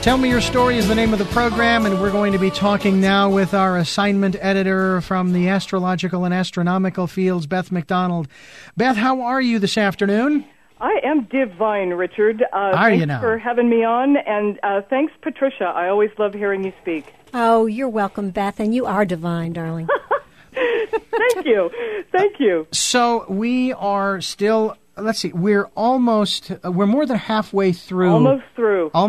Tell Me Your Story is the name of the program, and we're going to be talking now with our assignment editor from the astrological and astronomical fields, Beth McDonald. Beth, how are you this afternoon? I am divine, Richard. Thanks for having me on, and thanks, Patricia. I always love hearing you speak. Oh, you're welcome, Beth, and you are divine, darling. Thank you. Thank you. So we are still... Let's see, we're more than halfway through. Almost through the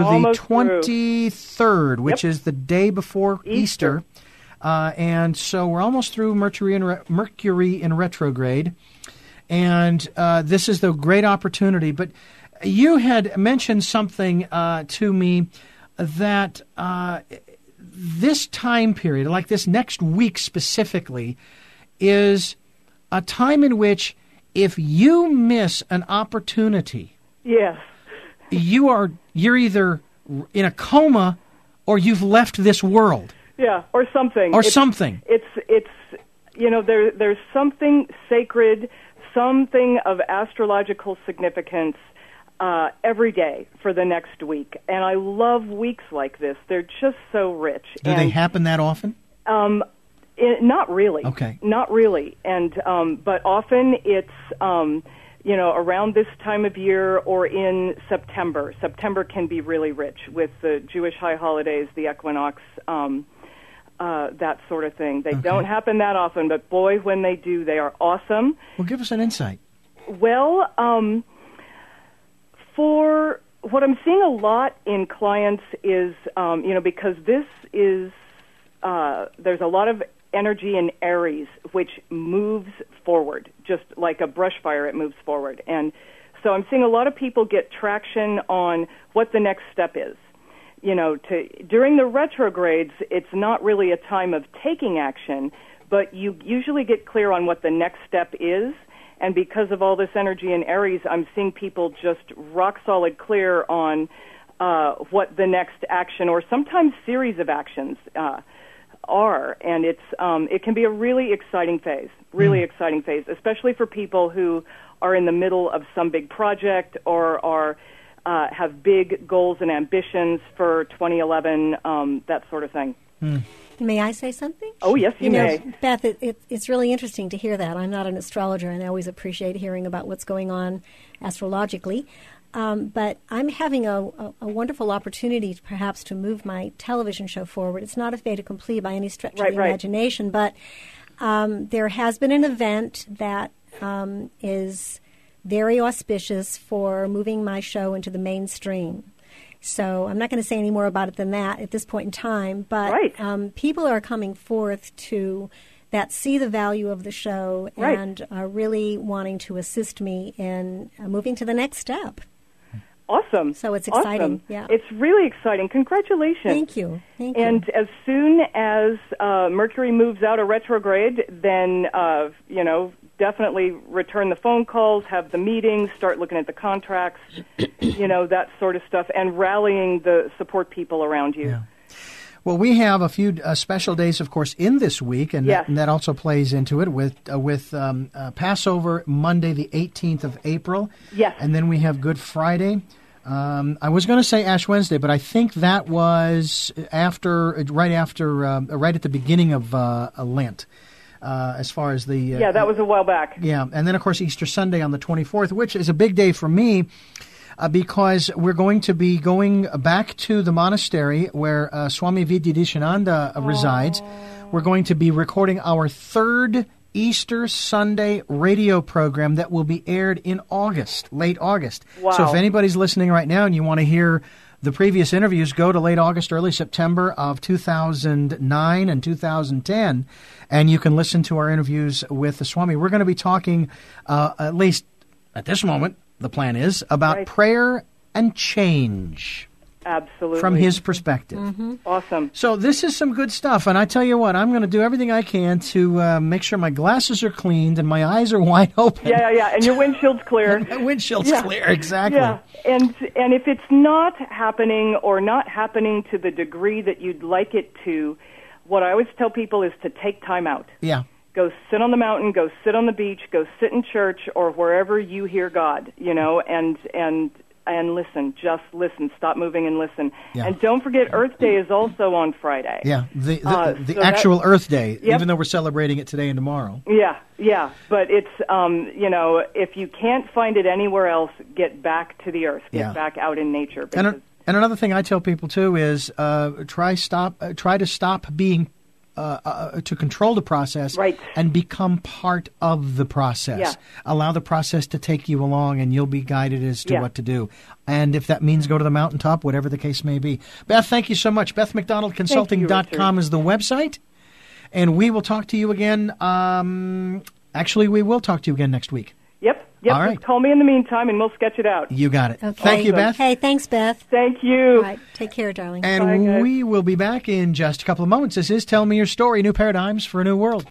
23rd, which is the day before Easter. And so we're almost through Mercury in retrograde. And this is the great opportunity. But you had mentioned something to me that this time period, like this next week specifically, is a time in which if you miss an opportunity, yes, you're either in a coma or you've left this world. Yeah, or something. It's there's something sacred, something of astrological significance every day for the next week. And I love weeks like this. They're just so rich. Do they happen that often? Not really. Okay. Not really. And but often it's around this time of year or in September. September can be really rich with the Jewish high holidays, the equinox, that sort of thing. They don't happen that often, but boy, when they do, they are awesome. Well, give us an insight. Well, for what I'm seeing a lot in clients is, because this is, there's a lot of energy in Aries, which moves forward, just like a brush fire, it moves forward. And so I'm seeing a lot of people get traction on what the next step is. During the retrogrades, it's not really a time of taking action, but you usually get clear on what the next step is. And because of all this energy in Aries, I'm seeing people just rock solid clear on what the next action or sometimes series of actions are, and it can be a really exciting phase, especially for people who are in the middle of some big project or are have big goals and ambitions for 2011, that sort of thing. May I say something? Oh, yes, you may. Beth, it's really interesting to hear that. I'm not an astrologer, and I always appreciate hearing about what's going on astrologically. But I'm having a wonderful opportunity, perhaps, to move my television show forward. It's not a fait accompli by any stretch of the imagination, but there has been an event that is very auspicious for moving my show into the mainstream. So I'm not going to say any more about it than that at this point in time, but people are coming forth that see the value of the show and are really wanting to assist me in moving to the next step. Awesome. So it's exciting. Awesome. Yeah. It's really exciting. Congratulations. Thank you. And as soon as Mercury moves out of retrograde, then, definitely return the phone calls, have the meetings, start looking at the contracts, that sort of stuff, and rallying the support people around you. Yeah. Well, we have a few special days, of course, in this week, and that also plays into it with Passover Monday, the 18th of April. Yes. And then we have Good Friday. I was going to say Ash Wednesday, but I think that was right at the beginning of Lent. As far as the... that was a while back. Yeah, and then, of course, Easter Sunday on the 24th, which is a big day for me because we're going to be going back to the monastery where Swami Vidyadhishananda resides. We're going to be recording our third Easter Sunday radio program that will be aired in late August. Wow. So if anybody's listening right now and you want to hear the previous interviews, go to late August, early September of 2009 and 2010, and you can listen to our interviews with the Swami. We're going to be talking, at least at this moment, the plan is, about prayer and change. Absolutely. From his perspective. Mm-hmm. Awesome. So this is some good stuff, and I tell you what, I'm going to do everything I can to make sure my glasses are cleaned and my eyes are wide open. Yeah, and your windshield's clear. My windshield's clear, exactly. Yeah, and if it's not happening or not happening to the degree that you'd like it to, what I always tell people is to take time out. Yeah. Go sit on the mountain, go sit on the beach, go sit in church or wherever you hear God, and and listen. Just listen. Stop moving and listen. Yeah. And don't forget, Earth Day is also on Friday. Yeah, the So actual Earth Day, Yep. even though we're celebrating it today and tomorrow. Yeah, but it's, if you can't find it anywhere else, get back to the Earth. Get back out in nature. And another thing I tell people too is try to stop being to control the process, right, and become part of the process. Yeah. Allow the process to take you along, and you'll be guided as to what to do. And if that means go to the mountaintop, whatever the case may be. Beth, thank you so much. BethMcDonaldConsulting.com is the website. And we will talk to you again. Actually, we will talk to you again next week. Yep. All right. Just call me in the meantime, and we'll sketch it out. You got it. Okay. Thank you, Beth. Hey, thanks, Beth. Thank you. All right. Take care, darling. And Bye, guys. we will be back in just a couple of moments. This is Tell Me Your Story, New Paradigms for a New World.